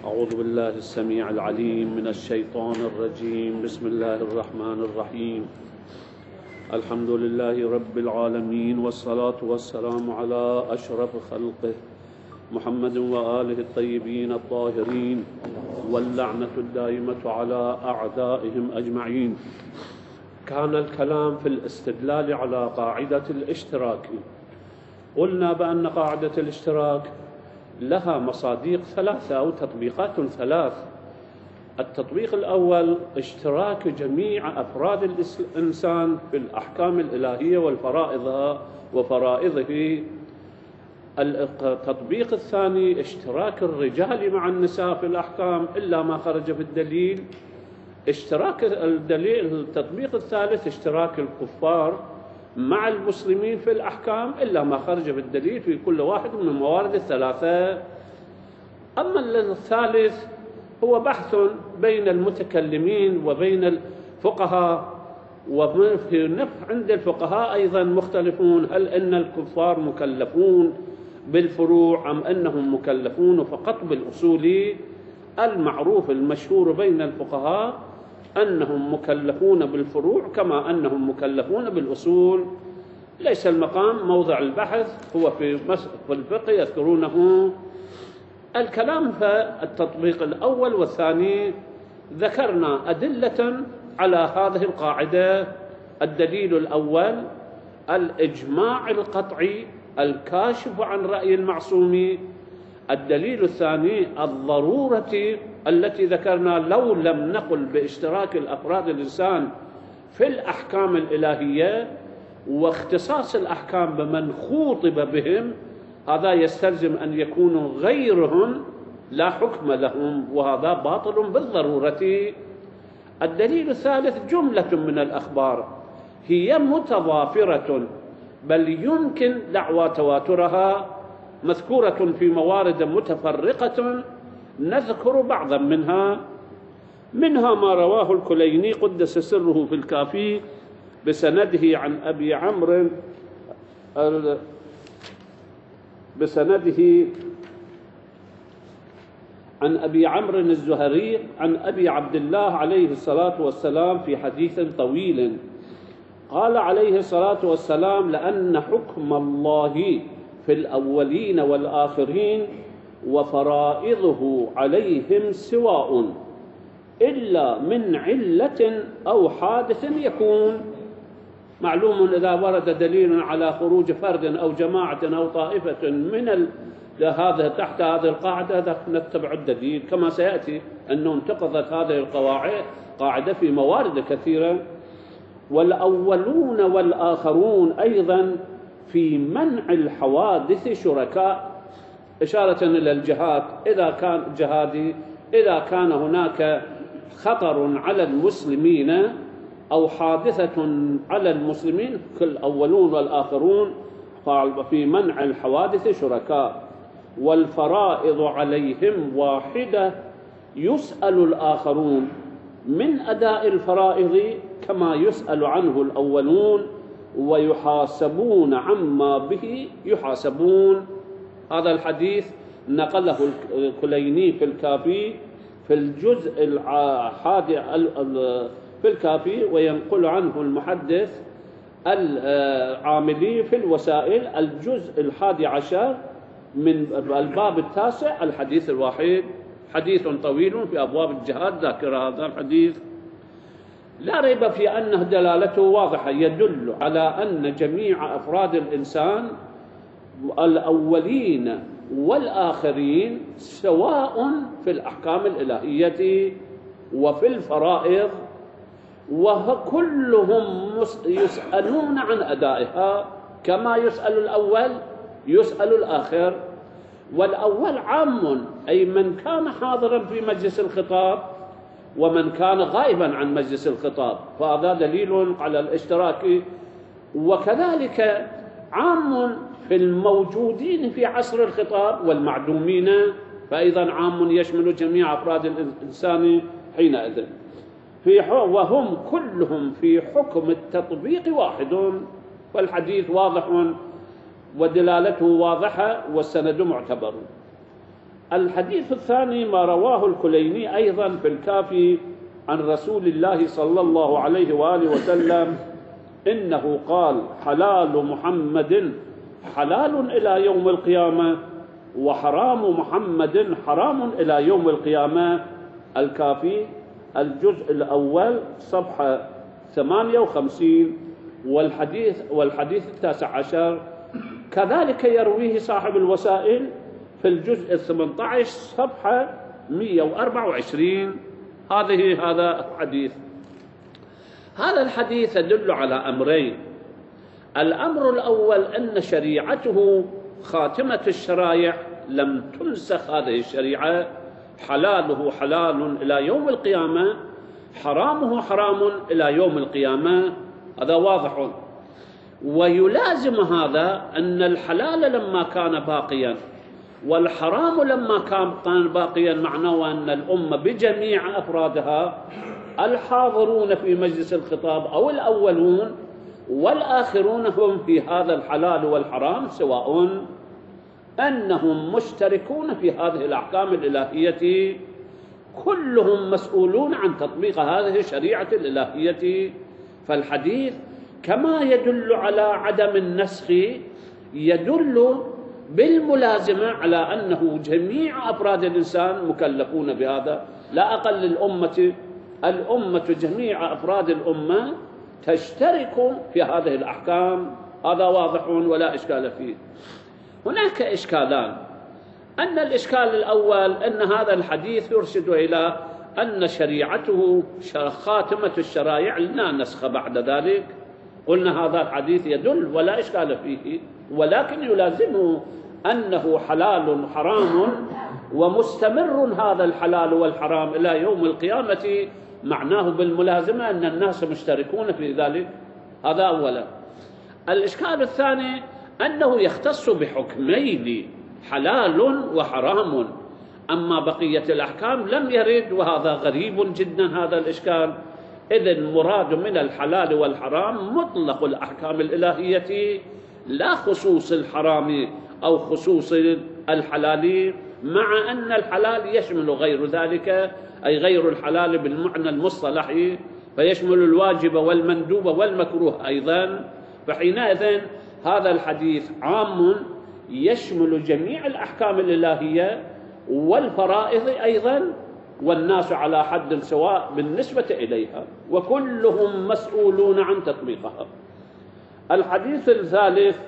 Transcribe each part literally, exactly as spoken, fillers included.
أعوذ بالله السميع العليم من الشيطان الرجيم. بسم الله الرحمن الرحيم. الحمد لله رب العالمين، والصلاة والسلام على أشرف خلقه محمد وآله الطيبين الطاهرين، واللعنة الدائمة على أعدائهم أجمعين. كان الكلام في الاستدلال على قاعدة الاشتراك. قلنا بأن قاعدة الاشتراك لها مصادق ثلاثة أو تطبيقات ثلاث. التطبيق الأول اشتراك جميع أفراد الإنسان في الأحكام الإلهية والفرائض وفرائضه. التطبيق الثاني اشتراك الرجال مع النساء في الأحكام إلا ما خرج في الدليل. اشتراك الدليل التطبيق الثالث اشتراك الكفار مع المسلمين في الأحكام إلا ما خرج في الدليل في كل واحد من الموارد الثلاثة. أما الثالث هو بحث بين المتكلمين وبين الفقهاء، وفي عند الفقهاء أيضا مختلفون، هل إن الكفار مكلفون بالفروع أم أنهم مكلفون فقط بالأصول؟ المعروف المشهور بين الفقهاء أنهم مكلفون بالفروع كما أنهم مكلفون بالأصول. ليس المقام موضع البحث، هو في في الفقه يذكرونه. الكلام في التطبيق الأول والثاني ذكرنا أدلة على هذه القاعدة. الدليل الأول الإجماع القطعي الكاشف عن رأي المعصوم. الدليل الثاني الضرورة التي ذكرنا لو لم نقل باشتراك الأفراد الإنسان في الأحكام الإلهية واختصاص الأحكام بمن خوطب بهم، هذا يستلزم أن يكونوا غيرهم لا حكم لهم، وهذا باطل بالضرورة. الدليل الثالث جملة من الأخبار هي متضافرة بل يمكن دعوى تواترها، مذكورة في موارد متفرقة، نذكر بعضا منها. منها ما رواه الكليني قدس سره في الكافي بسنده عن أبي عمرو بسنده عن أبي عمرو الزهري عن أبي عبد الله عليه الصلاة والسلام في حديث طويل. قال عليه الصلاة والسلام: لأن حكم الله في الأولين والآخرين وفرائضه عليهم سواء إلا من علة أو حادث يكون. معلوم إذا ورد دليل على خروج فرد أو جماعة أو طائفة من ال... هذا تحت هذه القاعدة نتبع الدليل، كما سيأتي أنه انتقضت هذه القواعد قاعدة في موارد كثيرة. والأولون والآخرون أيضا في منع الحوادث شركاء، إشارة إلى الجهاد. إذا كان جهادي إذا كان هناك خطر على المسلمين أو حادثة على المسلمين كالأولون والآخرون في منع الحوادث شركاء. والفرائض عليهم واحدة يسأل الآخرون من أداء الفرائض كما يسأل عنه الأولون، ويحاسبون عما به يحاسبون. هذا الحديث نقله الكليني في الكافي في الجزء الحادي في الكافي، وينقل عنه المحدث العاملي في الوسائل الجزء الحادي عشر من الباب التاسع الحديث الواحد. حديث طويل في أبواب الجهاد ذاكر هذا الحديث، لا ريب في أنه دلالته واضحة، يدل على أن جميع أفراد الإنسان الأولين والآخرين سواء في الأحكام الإلهية وفي الفرائض، وكلهم يسألون عن أدائها كما يسأل الأول يسأل الآخر. والأول عام، أي من كان حاضرا في مجلس الخطاب ومن كان غائبا عن مجلس الخطاب، فهذا دليل على الاشتراك. وكذلك عام في الموجودين في عصر الخطاب والمعدومين، فأيضا عام يشمل جميع أفراد الإنسان حينئذ، في وهم كلهم في حكم التطبيق واحد. فالحديث واضح ودلالته واضحة والسند معتبر. الحديث الثاني ما رواه الكليني أيضا في الكافي عن رسول الله صلى الله عليه وآله وسلم إنه قال: حلال محمد حلال إلى يوم القيامة، وحرام محمد حرام إلى يوم القيامة. الكافي الجزء الأول صفحة ثمانية وخمسين، والحديث والحديث التاسع عشر كذلك يرويه صاحب الوسائل في الجزء الثمانية عشر صفحة مئة وأربعة وعشرين. هذه هذا الحديث. هذا الحديث يدل على أمرين. الأمر الأول أن شريعته خاتمة الشرائع، لم تنسخ هذه الشريعة. حلاله حلال إلى يوم القيامة، حرامه حرام إلى يوم القيامة. هذا واضح. ويلازم هذا أن الحلال لما كان باقيا والحرام لما كان باقيا، معناه أن الأمة بجميع أفرادها، الحاضرون في مجلس الخطاب أو الأولون والآخرون، هم في هذا الحلال والحرام سواء، أنهم مشتركون في هذه الأحكام الإلهية، كلهم مسؤولون عن تطبيق هذه الشريعة الإلهية. فالحديث كما يدل على عدم النسخ يدل بالملازمة على أنه جميع أفراد الإنسان مكلفون بهذا، لا أقل الأمة. الأمة جميع أفراد الأمة تشترك في هذه الأحكام. هذا واضح ولا إشكال فيه. هناك إشكالان. أن الإشكال الأول أن هذا الحديث يرشد إلى أن شريعته خاتمة الشرائع لا نسخ بعد ذلك. قلنا هذا الحديث يدل ولا إشكال فيه، ولكن يلازمه أنه حلال حرام ومستمر هذا الحلال والحرام إلى يوم القيامة، معناه بالملازمة أن الناس مشتركون في ذلك. هذا أولا. الإشكال الثاني أنه يختص بحكمين، حلال وحرام، أما بقية الأحكام لم يرد، وهذا غريب جدا هذا الإشكال. إذ المراد من الحلال والحرام مطلق الأحكام الإلهية، لا خصوص الحرام أو خصوص الحلال، مع أن الحلال يشمل غير ذلك، أي غير الحلال بالمعنى المصطلحي، فيشمل الواجب والمندوب والمكروه أيضا. فحينئذ هذا الحديث عام يشمل جميع الأحكام الإلهية والفرائض أيضا، والناس على حد سواء بالنسبة إليها، وكلهم مسؤولون عن تطبيقها. الحديث الثالث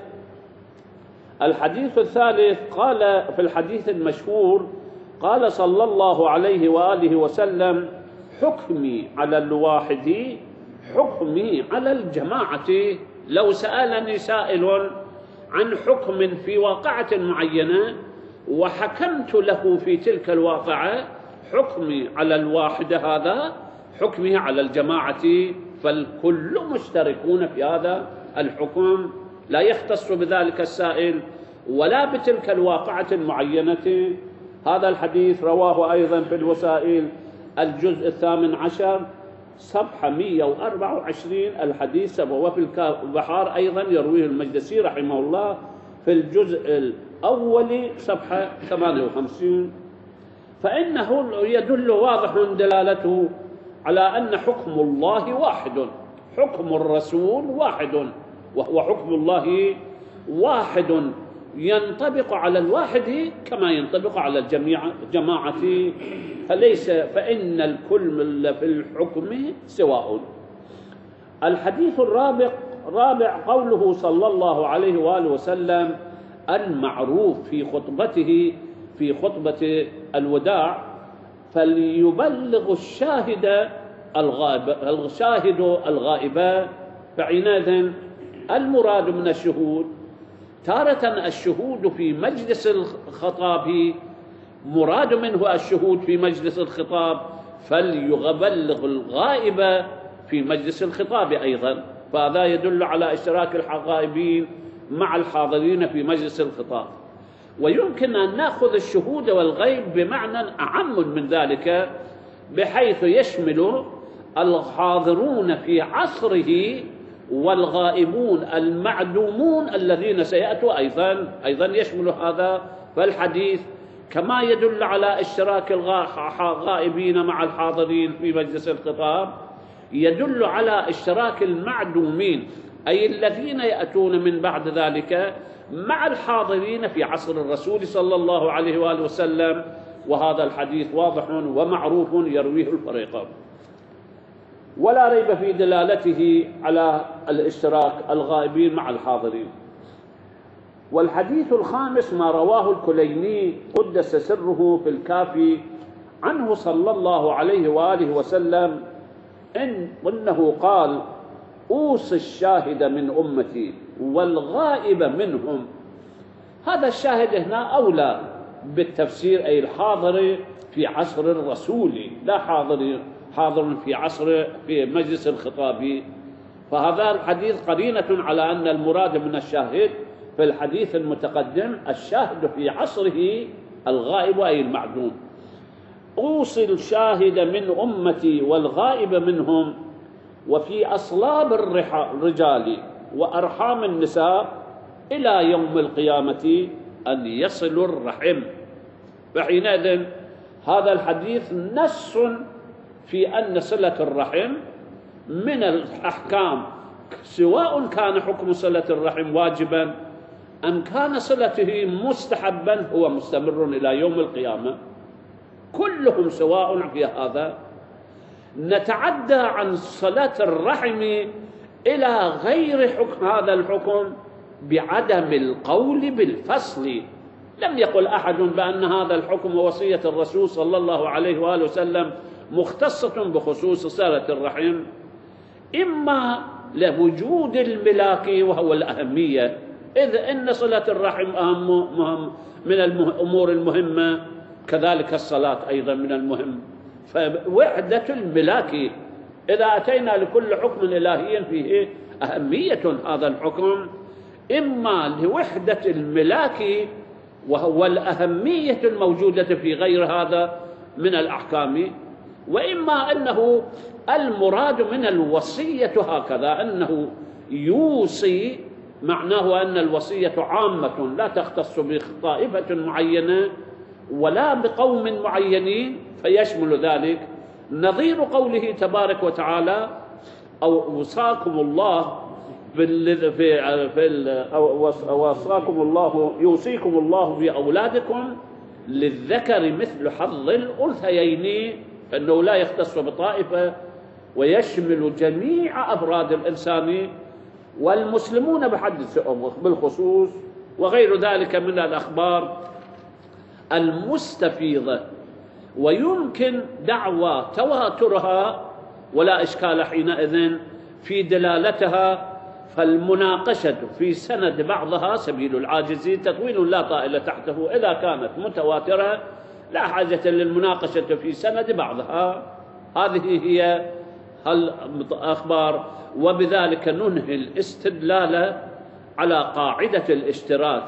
الحديث الثالث قال في الحديث المشهور، قال صلى الله عليه وآله وسلم: حكمي على الواحد حكمي على الجماعة. لو سألني سائل عن حكم في واقعة معينة وحكمت له في تلك الواقعة، حكمي على الواحد هذا حكمه على الجماعة، فالكل مشتركون في هذا الحكم، لا يختص بذلك السائل ولا بتلك الواقعة المعينة. هذا الحديث رواه أيضا في الوسائل الجزء الثامن عشر صفحة مئة وأربعة وعشرين الحديث، وفي البحار أيضا يرويه المجدسي رحمه الله في الجزء الأول صفحة ثمانية وخمسين. فإنه يدل واضح دلالته على أن حكم الله واحد، حكم الرسول واحد، وهو حكم الله واحد ينطبق على الواحد كما ينطبق على الجميع جماعة، فليس فإن الكل في الحكم سواء. الحديث الرابع رابع قوله صلى الله عليه وآله وسلم المعروف في خطبته في خطبة الوداع: فليبلغ الشاهد الغائب الشاهد الغائبة. فعناذ المراد من الشهود تارة الشهود في مجلس الخطاب، مراد منه الشهود في مجلس الخطاب، فليبلغ الغائب في مجلس الخطاب أيضا، فهذا يدل على اشتراك الغائبين مع الحاضرين في مجلس الخطاب. ويمكن أن نأخذ الشهود والغيب بمعنى أعم من ذلك، بحيث يشمل الحاضرون في عصره والغائبون المعدومون الذين سيأتوا أيضا أيضا يشمل هذا. فالحديث كما يدل على اشتراك الغائبين مع الحاضرين في مجلس الخطاب، يدل على اشتراك المعدومين أي الذين يأتون من بعد ذلك مع الحاضرين في عصر الرسول صلى الله عليه وآله وسلم. وهذا الحديث واضح ومعروف يرويه الفريقان، ولا ريب في دلالته على الاشتراك الغائبين مع الحاضرين. والحديث الخامس ما رواه الكليني قدس سره في الكافي عنه صلى الله عليه وآله وسلم إن إنه قال: أوصي الشاهد من أمتي والغائب منهم. هذا الشاهد هنا أولى بالتفسير، أي الحاضر في عصر الرسول، لا حاضر حاضر في عصر في مجلس الخطاب. فهذا الحديث قرينة على أن المراد من الشاهد في الحديث المتقدم الشاهد في عصره الغائب أي المعدوم. أوصي الشاهد من أمتي والغائب منهم، وفي أصلاب الرجال وأرحام النساء إلى يوم القيامة أن يصلوا الرحم. فحينئذ هذا الحديث نص في أن صلة الرحم من الأحكام، سواء كان حكم صلة الرحم واجبا أم كان صلته مستحبا، هو مستمر إلى يوم القيامة، كلهم سواء في هذا. نتعدى عن صلة الرحم إلى غير حكم هذا الحكم بعدم القول بالفصل. لم يقل أحد بأن هذا الحكم ووصية الرسول صلى الله عليه وآله وسلم مختصة بخصوص صلة الرحم، إما لوجود الملاك وهو الأهمية، إذ إن صلة الرحم أهم مهم من الأمور المهمة، كذلك الصلاة أيضا من المهم. فوحدة الملاك، إذا أتينا لكل حكم إلهي فيه أهمية هذا الحكم، إما لوحدة الملاك وهو الأهمية الموجودة في غير هذا من الأحكام، وإما أنه المراد من الوصية هكذا أنه يوصي، معناه أن الوصية عامة لا تختص بطائفة معينة ولا بقوم معينين، فيشمل ذلك، نظير قوله تبارك وتعالى: أو وصاكم الله في في وصاكم الله يوصيكم الله بأولادكم للذكر مثل حظ الأنثيين، فإنه لا يختص بطائفة ويشمل جميع أفراد الإنسان، والمسلمون بحد بالخصوص، وغير ذلك من الأخبار المستفيضة. ويمكن دعوى تواترها ولا إشكال حينئذ في دلالتها، فالمناقشة في سند بعضها سبيل العاجز، تطويل لا طائل تحته. إذا كانت متواترة لا حاجة للمناقشة في سند بعضها. هذه هي الأخبار، وبذلك ننهي الاستدلال على قاعدة الاشتراك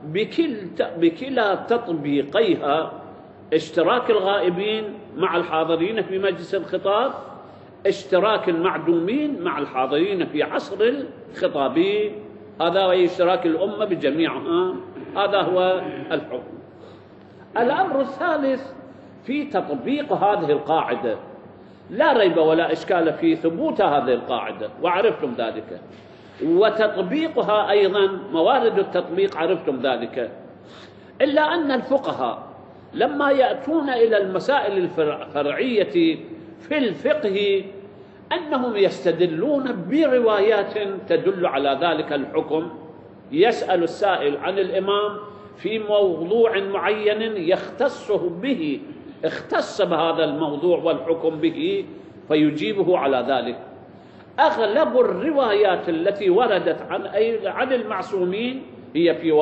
بكلا تطبيقيها: اشتراك الغائبين مع الحاضرين في مجلس الخطاب، اشتراك المعدومين مع الحاضرين في عصر الخطاب. هذا هو اشتراك الأمة بجميعها، هذا هو الحكم. الأمر الثالث في تطبيق هذه القاعدة، لا ريب ولا إشكال في ثبوت هذه القاعدة وعرفتم ذلك، وتطبيقها أيضا موارد التطبيق عرفتم ذلك، إلا أن الفقهاء لما يأتون إلى المسائل الفرعية في الفقه أنهم يستدلون بروايات تدل على ذلك الحكم. يسأل السائل عن الإمام في موضوع معين يختص به، اختص بهذا الموضوع والحكم به، فيجيبه على ذلك. أغلب الروايات التي وردت عن عن المعصومين هي في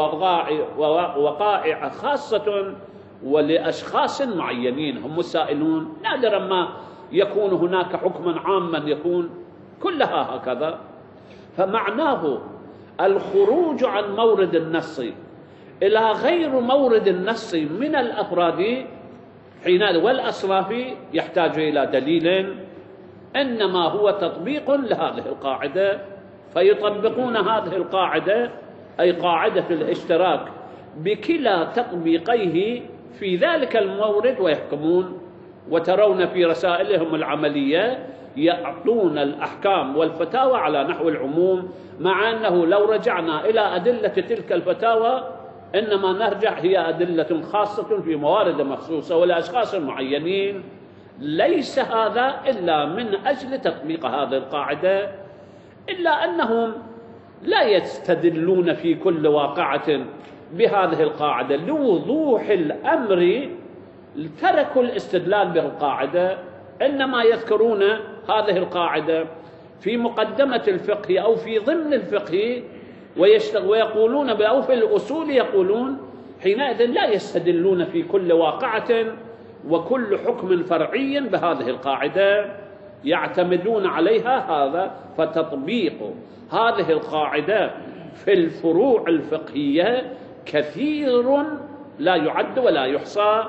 وقائع خاصة ولأشخاص معينين هم السائلون، نادرا ما يكون هناك حكما عاما يكون، كلها هكذا. فمعناه الخروج عن مورد النص إلى غير مورد النص من الأفراد حينئذ والأصناف يحتاج إلى دليل، إنما هو تطبيق لهذه القاعدة، فيطبقون هذه القاعدة أي قاعدة الاشتراك بكلا تطبيقيه في ذلك المورد ويحكمون. وترون في رسائلهم العملية يعطون الأحكام والفتاوى على نحو العموم، مع أنه لو رجعنا إلى أدلة تلك الفتاوى إنما نرجع هي أدلة خاصة في موارد مخصوصة ولأشخاص معينين، ليس هذا إلا من أجل تطبيق هذه القاعدة، إلا أنهم لا يستدلون في كل واقعة بهذه القاعدة. لوضوح الأمر تركوا الاستدلال بالقاعدة، إنما يذكرون هذه القاعدة في مقدمة الفقه أو في ضمن الفقه ويقولون أو في الأصول يقولون، حينئذ لا يستدلون في كل واقعة وكل حكم فرعي بهذه القاعدة، يعتمدون عليها هذا. فتطبيق هذه القاعدة في الفروع الفقهية كثير لا يعد ولا يحصى،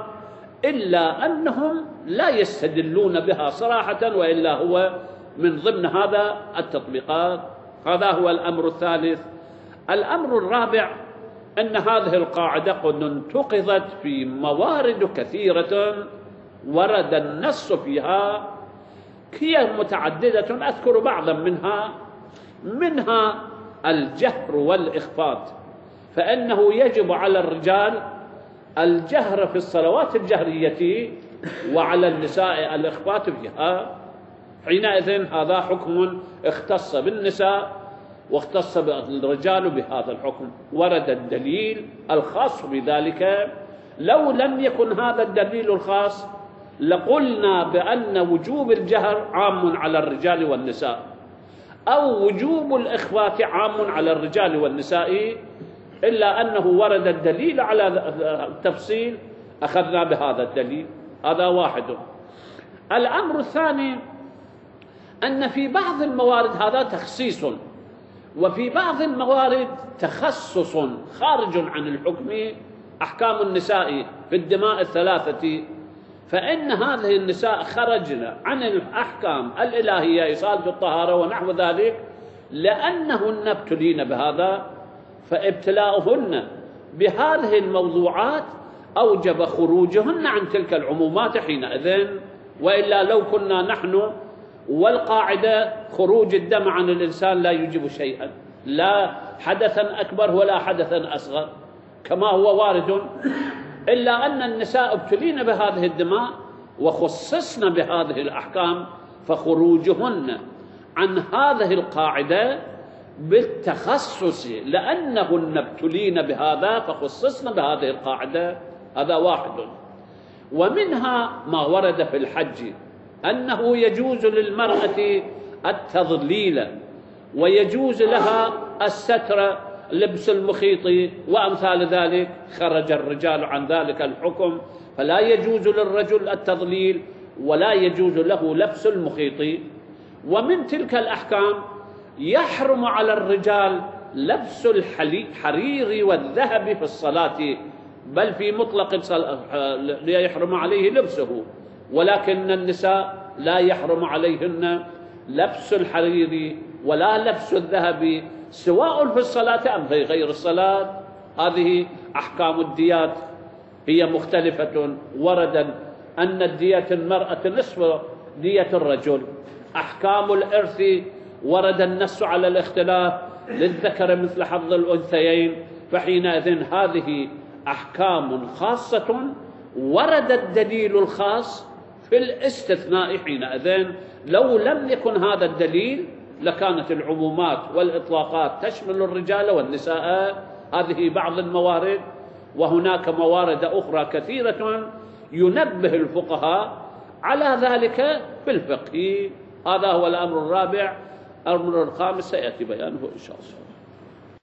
إلا أنهم لا يستدلون بها صراحة، وإلا هو من ضمن هذا التطبيقات. هذا هو الأمر الثالث. الأمر الرابع أن هذه القاعدة قد انتقضت في موارد كثيرة ورد النص فيها، هي متعددة، أذكر بعضا منها. منها الجهر والإخفاء، فإنه يجب على الرجال الجهر في الصلوات الجهرية وعلى النساء الإخفاء فيها. حينئذ هذا حكم اختص بالنساء واختص بالرجال بهذا الحكم، ورد الدليل الخاص بذلك. لو لم يكن هذا الدليل الخاص لقلنا بأن وجوب الجهر عام على الرجال والنساء، أو وجوب الإخفاء عام على الرجال والنساء، إلا أنه ورد الدليل على التفصيل أخذنا بهذا الدليل. هذا واحد. الأمر الثاني أن في بعض الموارد هذا تخصيص، وفي بعض الموارد تخصص خارج عن الحكم، أحكام النساء في الدماء الثلاثة، فإن هذه النساء خرجن عن الأحكام الإلهية إصالة الطهارة ونحو ذلك لأنهن ابتلين بهذا، فابتلاؤهن بهذه الموضوعات أوجب خروجهن عن تلك العمومات حينئذ. وإلا لو كنا نحن والقاعدة خروج الدم عن الإنسان لا يجب شيئا، لا حدثا أكبر ولا حدثا أصغر كما هو وارد، إلا أن النساء ابتلين بهذه الدماء وخصصن بهذه الأحكام، فخروجهن عن هذه القاعدة بالتخصص لأنهن ابتلين بهذا فخصصن بهذه القاعدة. هذا واحد. ومنها ما ورد في الحج أنه يجوز للمرأة التضليل ويجوز لها الستر، لبس المخيط وأمثال ذلك، خرج الرجال عن ذلك الحكم، فلا يجوز للرجل التضليل ولا يجوز له لبس المخيط. ومن تلك الأحكام يحرم على الرجال لبس الحرير والذهب في الصلاة، بل في مطلق لا يحرم عليه لبسه، ولكن النساء لا يحرم عليهن لبس الحرير ولا لبس الذهب، سواء في الصلاة أم في غير الصلاة. هذه أحكام الديات هي مختلفة. ورد أن الدية المرأة نصف دية الرجل. أحكام الإرث ورد النص على الاختلاف، للذكر مثل حظ الأنثيين، فحينئذ هذه أحكام خاصة ورد الدليل الخاص في الاستثناء. حينئذ لو لم يكن هذا الدليل لكانت العمومات والإطلاقات تشمل الرجال والنساء. هذه بعض الموارد، وهناك موارد أخرى كثيرة ينبه الفقهاء على ذلك في الفقه. هذا هو الأمر الرابع. الأمر الخامس سيأتي بيانه إن شاء الله.